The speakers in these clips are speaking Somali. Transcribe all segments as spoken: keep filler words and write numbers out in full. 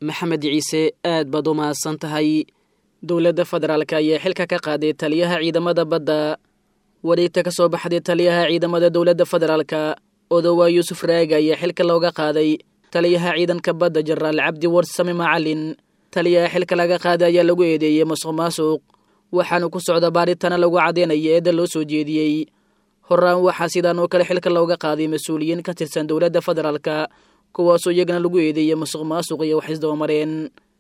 maxamed ciise aad baad u mahadsan tahay. dowladda federaalka ayaa xilka ka qaaday taliyaha ciidamada badda. wareegta ka soo baxday taliyaha ciidamada dowladda federaalka odowaa yuusuf raaga ayaa xilka looga qaaday taliyaha ciidanka badda jenaraal cabdi warsame macalin. taliyaha xilka laga qaaday ayaa lagu eedeeyey masuq maasuq, waxaana ku socda baaritaan lagu cadeynaya eedda loo soo jeediyey. horaan waxaa sidaan oo kale xilka looga qaaday mas-uuliyiin ka tirsan dowladda federaalka kuwaasoo iyagana lagu eedeeyey masuq maasuq iyo wax isdabamareen.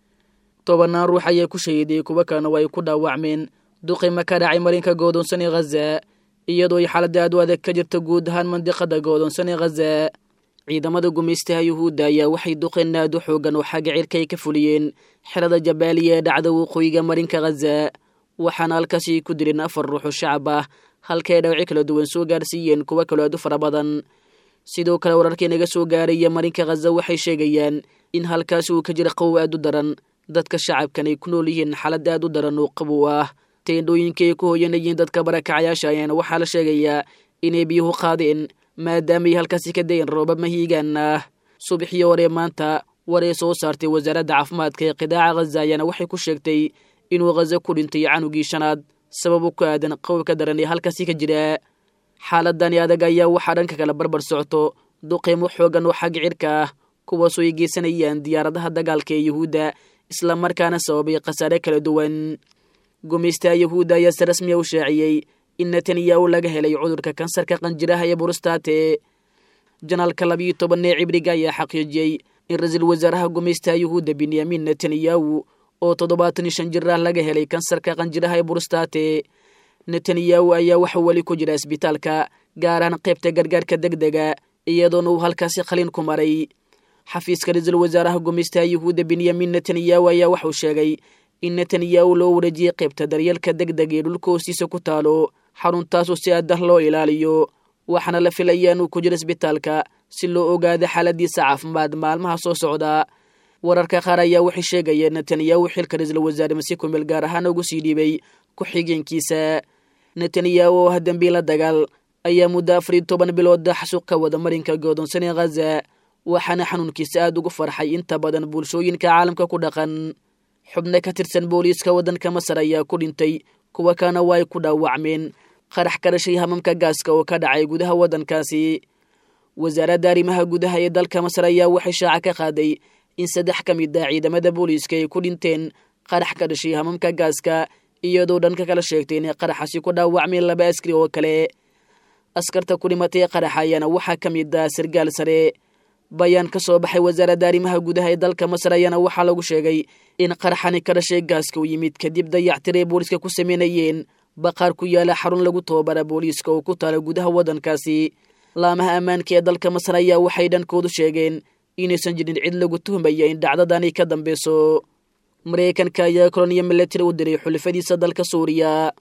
tobanaan ruux ayaa ku shahiday, kuwa kalena waa ay ku dhaawacmeen duqeymo ka dhacay marinka go'doonsan ee Gaza, iyadoo ay xaalada aad u adag ka jirta guud ahaan mandiqada go'doonsan ee Gaza. ciidamada gumeystaha Yuhuudda ayaa waxay duqeyn aad u xoogan oo xagga cirka ay ka fuliyeen xerada Jabaaliya ee dhacda waqooyiga marinka Gaza, waxaana halkaasi ku dileen afar ruux oo shacab ah halka ay dhawacyo kala duwan soo gaarsiiyeen kuwa kale aad u fara badan. sidoo kale wararkii naga soo gaaraya marinka Gaza waxay sheegayaan in halkaasi uu ka jira qabow aad u daran, dadka shacabkan ay ku nool yihiin xaalad aad u daran oo qabow ah. teendhooyinka ay ku hooyanayeen dadka barakacayaasha ayaana waxaa la sheegayaa inay biyuhu qaadeen maadaamaay halkaasi ka dayen roobab mahiigaan ah. subaxii hore maanta war ay soo saartay wasaaradda caafimaadka ee qidaaca Gaza ayaana waxay ku sheegtay inuu Gaza ku dhintay canugii shanaad sabab ku aadan qowlka daran ee halkaasi ka jira. xaaladani adag ayaa waxaa dhanka kala barbar socto duqeymo xoogan oo xagga cirka ah kuwaasoo ay geysanayaan diyaaradaha dagaalka ee Yuhuudda, isla markaana sababay khasaare kala duwan. gumeystaha Yuhuudda ayaa si rasmi ah u shaaciyey in Netanyahu laga helay cudurka kansarka qanjiraha ee prostate. janaalka labiyo toban ee cibriga ayaa xaqiijiyey in ra-iisul wasaaraha gumeystaha Yuhuudda Benyamin Netanyahu oo toddobaatan iyo shan jir ah laga helay kansarka qanjiraha ee prostate. Netanyahu ayaa waxa wali ku jira isbitaalka, gaar ahaan qaybta gargaarka degdega, iyadoona uu halkaasi qalin ku maray. xafiiska ra-iisul wasaaraha gumeystaha Yuhuudda Benyamin Netanyahu ayaa waxuu sheegay in Netanyahu loo wareejiyey qaybta daryeelka degdega ee dhulka hoostiisa ku taalo, xaruntaasoo si aad ah loo ilaaliyo, waxaana la filayaa inuu ku jiro isbitaalka si loo ogaado xaaladiisa caafimaad maalmaha soo socda. wararka qaar ayaa waxay sheegayeen Netanyahu xilka ra-iisul wasaare masi ku meel gaar ahaan ugu sii dhiibay ku-xigeenkiisa. Netanyahu oo dambiila dagaal ayaa muddo afar iyo toban bilood xasuuq ka wada marinka go'doonsan ee Gaza, waxaana xanuunkiisa aad ugu farxay inta badan bulshooyinka caalamka ku dhaqan. xubno ka tirsan booliiska waddanka Masar ayaa ku dhintay, kuwa kana waa ay ku dhaawacmeen qarax ka dhashay hamamka gaaska oo ka dhacay gudaha waddankaasi. wasaaradda arrimaha gudaha ee dalka Masar ayaa waxay shaaca ka qaaday in saddex ka mid ah ciidamada booliiska ay ku dhinteen qarax ka dhashay hamamka gaaska, iyadoo dhanka kala sheegtay inay qaraxaasi ku dhaawacmeen laba askari oo kale. askarta ku dhimatay qaraxa ayaana waxaa ka mid ah sargaal sare. bayaan ka soo baxay wasaaradda arrimaha gudaha ee dalka Masar ayaana waxaa lagu sheegay in qaraxani ka dhashay gaaska u yimid kadib dayactir ay booliiska ku sameynayeen baqaar ku yaala xarun lagu tababara booliiska oo ku taala gudaha waddankaasi. laamaha ammaanka ee dalka Masar ayaa waxay dhankoodu sheegeen inaysan jirin cid lagu tuhmaya in dhacdadani ka dambeyso. Mareykanka ayaa koloniya military u diray xulafadiisa dalka Suuriya,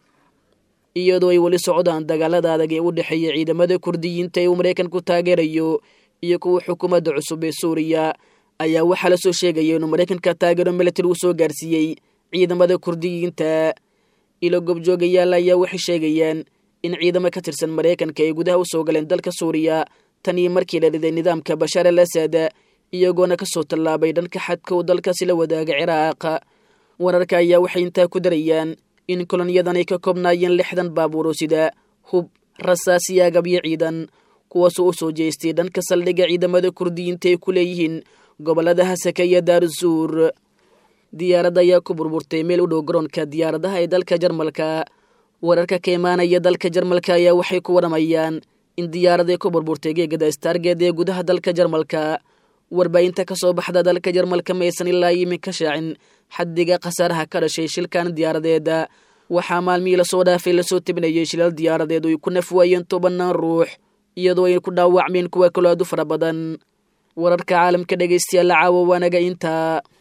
iyadoo ay weli socdaan dagaalada adag ee u dhexeeya ciidamada Kurdiyiinta ee uu Mareykanku taageerayo iyo kuwa xukuumadda cusub ee Suuriya. ayaa waxaa la soo sheegaya inuu Mareykanka taageero military u soo gaarsiiyey ciidamada Kurdiyiinta. ilo gobjoogayaal ayaa waxay sheegayaan in ciidamo ka tirsan Mareykanka ay gudaha u soo galeen dalka Suuriya tanii markii la riday nidaamka Bashar al-Assad, iyagoona ka soo tallaabay dhanka xadka uu dalkaasi la wadaaga Ciraaq. wararka ayaa waxay intaa ku darayaan in koloniyadan ay ka koobnaayeen lixdan baabuur oo sida hub, rasaas iyo agab iyo ciidan, kuwaasoo u soo jeestay dhanka saldhigga ciidamada Kurdiyiinta ay ku leeyihiin gobollada Hasaka iyo Daaruzuur. diyaaradda ayaa ku burburtay meel u dhow garoonka diyaaradaha ee dalka Jarmalka. wararka ka imaanaya dalka Jarmalka ayaa waxay ku waramayaan in diyaaradda ku burburtay geegada Stargate ee gudaha dalka Jarmalka. warbaahinta ka soo baxda dalka Jarmalka ma aysan ilaa iminka shaacin xaddiga khasaaraha ka dhashay shilkan diyaaradeeda. waxaa maalmihii lasoo dhaafay lasoo tebinayay shilal diyaaradeed oo ay ku nafwaayeen tobanaan ruux, iyadoo ay ku dhaawacmeen kuwa kaloo aad u fara badan. wararka caalamka dhegaystayaal caawa waanaga intaa.